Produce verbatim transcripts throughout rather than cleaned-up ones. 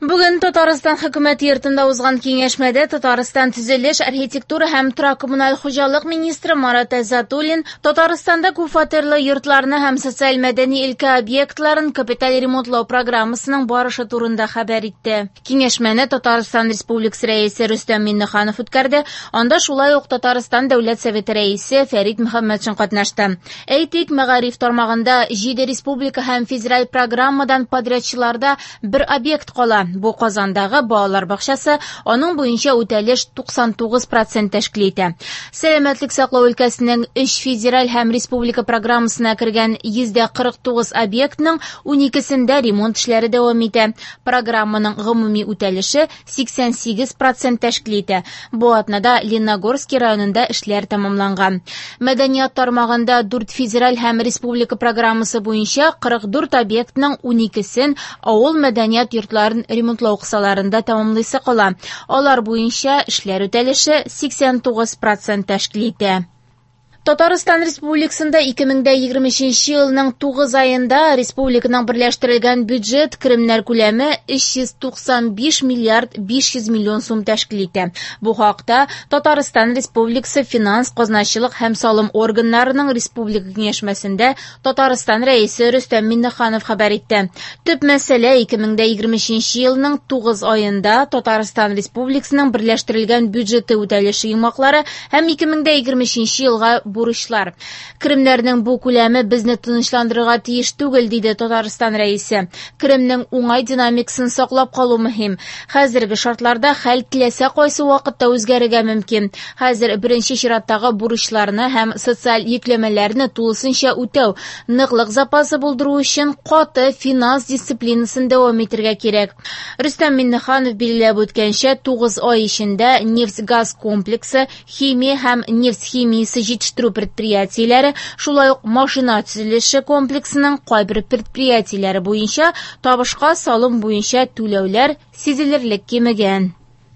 Бүген Татарстан хөкүмәт йортында узган киңәшмәдә Татарстан төзелеш, архитектура һәм торак-коммуналь хуҗалык министры Марат Әззатуллин Татарстанда күпфатирлы йортларны һәм социаль-мәдәни өлкә объектларын капиталь ремонтлау программасының барышы турында хәбәр итте. Киңәшмәне Татарстан Республикасы рәисе Рөстәм Миңнеханов үткәрде. Анда шулай ук Татарстан Дәүләт Советы рәисе Фәрит Мөхәммәтшин катнашты. Әйтик, мәгариф тармагында җиде республика һәм федераль программадан подрядчыларда бер объект кала. Бу Казандагы балалар бакчасы, аның буенча үтәлеш туксан тугыз процент тәшкил итә. Сәламәтлек саклау өлкәсенең өч федераль һәм республика программасына кергән йөз кырык тугыз объектның уникесендә ремонт эшләре дәвам итә. Программаның гомуми үтәлеше сиксән сигез процент тәшкил итә. Бу атнада Лениногорск районында эшләр тәмамланган. Мәдәният тармагында дүрт федераль һәм республика программасы буенча кырык дүрт объектның уникесен авыл мәдәният йортларын ремонтлау кысаларында тәмамлыйсы кала. Алар буенча эшләр үтәлеше сиксән тугыз процент тәшкил итә. Татарстан Республикасында ике мең егерменче елның тугыз аенда республиканың берләштерелгән бюджет керемнәр күләме өч йөз туксан биш миллиард биш йөз миллион сум тәшкил итә. Бу хакта Татарстан Республикасы финанс, казначылык һәм салым органнарының республика киңәшмәсендә Татарстан рәисе Рөстәм Миңнеханов хәбәр итте. Төп мәсьәлә ике мең егерменче елның тугыз аенда Татарстан Республикасының берләштерелгән бюджеты үтәлеше йомаклары һәм ике мең егерменче елга бурычлар. Керемнәрнең бу күләме безне тынычландырырга тиеш түгел, диде Татарстан рәисе. Керемнең уңай динамикасын саклап калу мөһим. Хәзерге шартларда хәл теләсә кайсы вакытта үзгәрергә мөмкин. Хәзер беренче чираттагы бурычларны һәм социаль йөкләмәләрне тулысынча үтәү, ныклык запасы булдыру өчен каты финанс дисциплинасын дәвам итәргә кирәк. Рөстәм Миңнеханов билгеләп үткәнчә, тугыз ай эчендә нефть-газ комплексы, химия һәм нефть химиясе җитештерү предприятиеләре, шулай ук машина төзелеше комплексының кайбер предприятиеләре буенча табышка салым буенча түләүләр сизелерлек кимегән.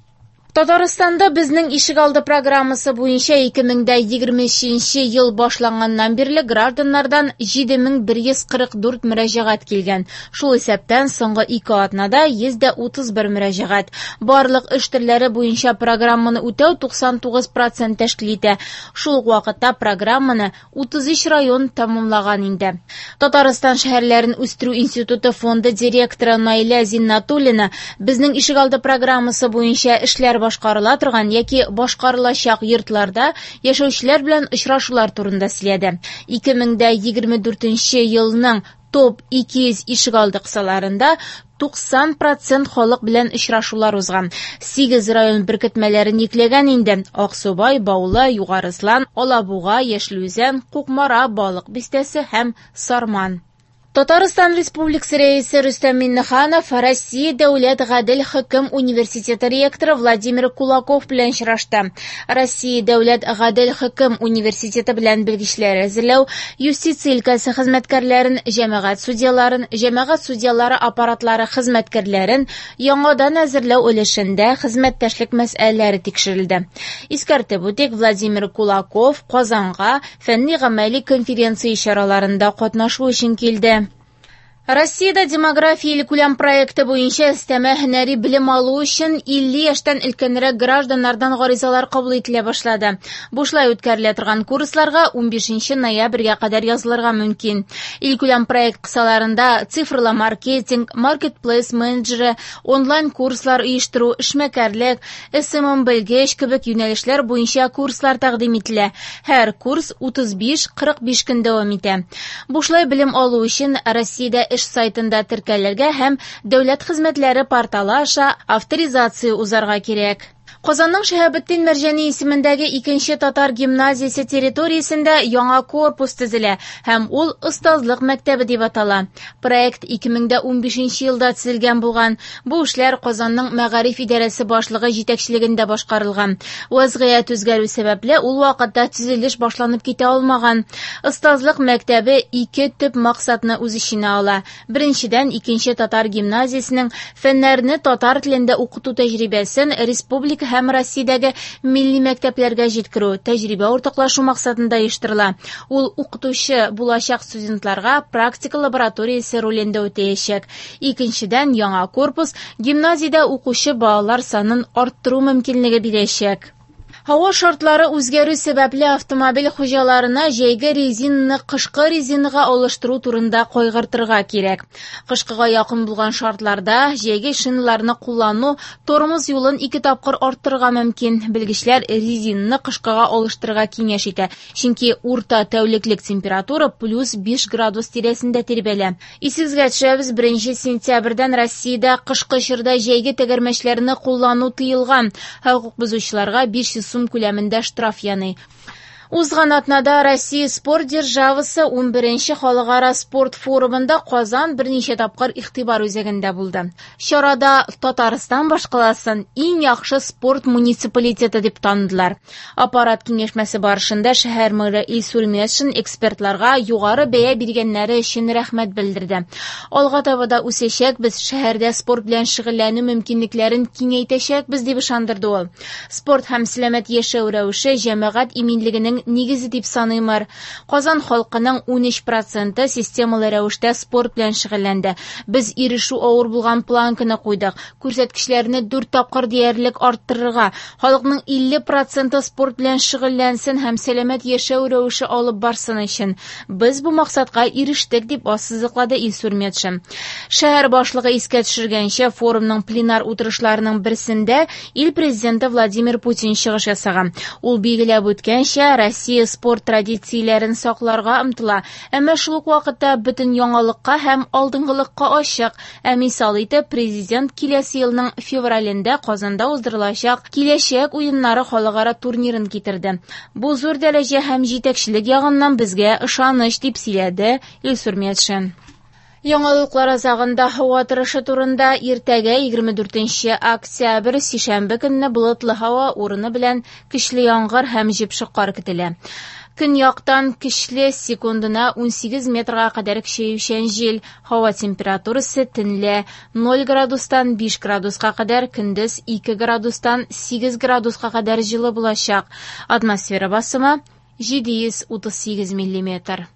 Татарстанда безнең ишегалды программасы буенча ике мең егерменче ел башланганнан бирле гражданнардан җиде мең бер йөз кырык дүрт мөрәҗәгать килгән. Шул исәптән соңгы ике атнада йөз утыз бер мөрәҗәгать. Барлык эш төрләре буенча программаны үтәү туксан тугыз процент тәшкил итә. Шул ук вакытта программаны утыз өч район тәмамлаган инде. Татарстан шәһәрләрен үстерү институты фонды директоры Наилә Зиннатуллина безнең ишегалды программасы буенча эшләр башкарыла торган яки башкарылачак йортларда яшәүчеләр белән очрашулар турында сөйләде. ике мең егерме дүртенче елның топ ике йөз ишегалды кысаларында туксан процент халык белән очрашулар узган. сигез район беркетмәләрен йөкләгән инде. Аксубай, Баулы, Югарыслан, Алабуга, Яшелүзән, Кукмара, Балык бистәсе һәм Сарман. Татарстан Республикасы рәисе Рөстәм Миңнеханов Россия Дәүләт Гадел Хөкем университеты ректоры Владимир Кулаков белән очрашты. Россия Дәүләт Гадел Хөкем университеты белән белгечләр әзерләү, юстиция өлкәсе хезмәткәрләрен, җәмәгать судьяларын, җәмәгать судьялары аппаратлары хезмәткәрләрен яңадан әзерләү өлешендә хезмәттәшлек мәсьәләләре тикшерелде. Искәртеп үтик, Владимир Кулаков Казанга фәнни-гамәли конференция чараларында катнашу өчен килде. Россиядә демография күләм проекты буенча өстәмә һөнәри белем алу өчен илле яшьтән өлкәнрәк гражданнардан гаризалар кабул ителә башлады. Бушлай үткәрелә торган курсларга ун бишенче ноябрьгә кадәр язылырга мөмкин. Ил күләм проект кысаларында цифрлы маркетинг, маркетплейс менеджеры, онлайн курслар оештыру, эшмәкәрлек, эс эм эм белгеч кебек юнәлешләр буенча курслар тәкъдим ителә. Һәр курс утыз биш кырык биш көн дәвам итә. Бушлай белем алу өчен Россиядә эш сайтында теркәлергә һәм дәүләт хезмәтләре порталы аша авторизация узарга кирәк. Казанның Шәһәбетдин Мәрҗани исемендәге икенче татар гимназиясе территориясендә яңа корпус төзелә һәм ул остазлык мәктәбе дип атала. Проект ике мең ун бишенче елда төзелгән булган. Бу эшләр Казанның мәгариф идарәсе башлыгы җитәкчелегендә башкарылган. Вазгыять үзгәрү сәбәпле ул вакытта төзелеш башланып китә алмаган. Остазлык мәктәбе ике төп максатны үз иченә ала. Беренчедән, икенче татар гимназиясенең фәннәрне татар телендә укыту тәҗрибәсен республика һәм Россиядәге милли мәктәпләргә җиткерү, тәҗрибә уртаклашу максатында оештырыла. Ул укытучы булачак студентларга практика лабораториясе ролендә үтәячәк. Икенчедән, яңа корпус гимназиядә укучы балалар санын арттыру мөмкинлеге бирәчәк. Һава шартлары үзгәрү сәбәпле автомобиль хуҗаларына җәйге резинаны кышкы резинага алыштыру турында кайгыртырга кирәк. Кышкыга якын булган шартларда җәйге шиналарны куллану тормоз юлын ике тапкыр арттырырга мөмкин. Белгечләр резинаны кышкыга алыштырырга киңәш итә, чөнки урта тәүлеклек температура плюс биш градус тирәсендә тирбәлә. Исегезгә төшәбез, беренче сентябрьдән Россиядә кышкы чорда җәйге тәгәрмәчләрне куллану тыелган. Хокук бозучыларга биш йөз сум күләмендә штраф яный. Узган атнада Россия спорт державасы ун беренче халыкара спорт форумында Казан берничә тапкыр игътибар үзәгендә булды. Чарада Татарстан башкаласын иң яхшы спорт муниципалитеты дип таныдылар. Аппарат киңәшмәсе барышында шәһәр мэры Илсур Метшин экспертларга югары бәя биргәннәре өчен рәхмәт белдерде. Алга таба да үсәчәкбез, шәһәрдә спорт белән шөгыльләнү мөмкинлекләрен киңәйтәчәкбез дип ышандырды ул. Спорт һәм сәламәт яшәү рәвеше җәмәгать иминлегенең нигезе дип саныймыр. Казан халкының ун өч проценты системалы рәвештә спорт белән шөгыльләнде. Без ирешү авыр булган планканы куйдык. Күрсәткечләрне дүрт тапкыр диярлек арттырырга, халыкның илле проценты спорт белән шөгыльләнсен һәм сәламәт яшәү рәвеше алып барсын өчен. Без бу максатка ирештек дип ассызыклады Илсур Метшин. Шәһәр башлыгы искә төшергәнчә, форумның пленар утырышларының берсендә ил президенты Владимир Путин чыгыш ясаган. Ул билгеләп үткәнчә, Россия спорт традицияләрен сакларга омтыла, әмма шул ук вакытта бөтен яңалыкка һәм алдынгылыкка ачык. Ә мисал итеп, президент киләсе елның февралендә Казанда уздырылачак киләчәк уеннары халыкара турнирын китерде. Бу зур дәрәҗә һәм җитәкчелек ягыннан безгә ышаныч дип сөйләде Илсур Метшин. Яңалыклар азагында һава торышы турында: иртәгә егерме дүртенче октябрь сишәмбе көнне болытлы һава, урыны белән көчле яңгыр һәм җепшек кар көтелә. Көньяктан көчле, секундына ун сигез метрга кадәр көчәючән җил. Һава температурасы төнлә ноль градустан биш градуска кадәр, көндез ике градустан сигез градуска кадәр җылы булачак. Атмосфера басымы җиде йөз утыз сигез миллиметр.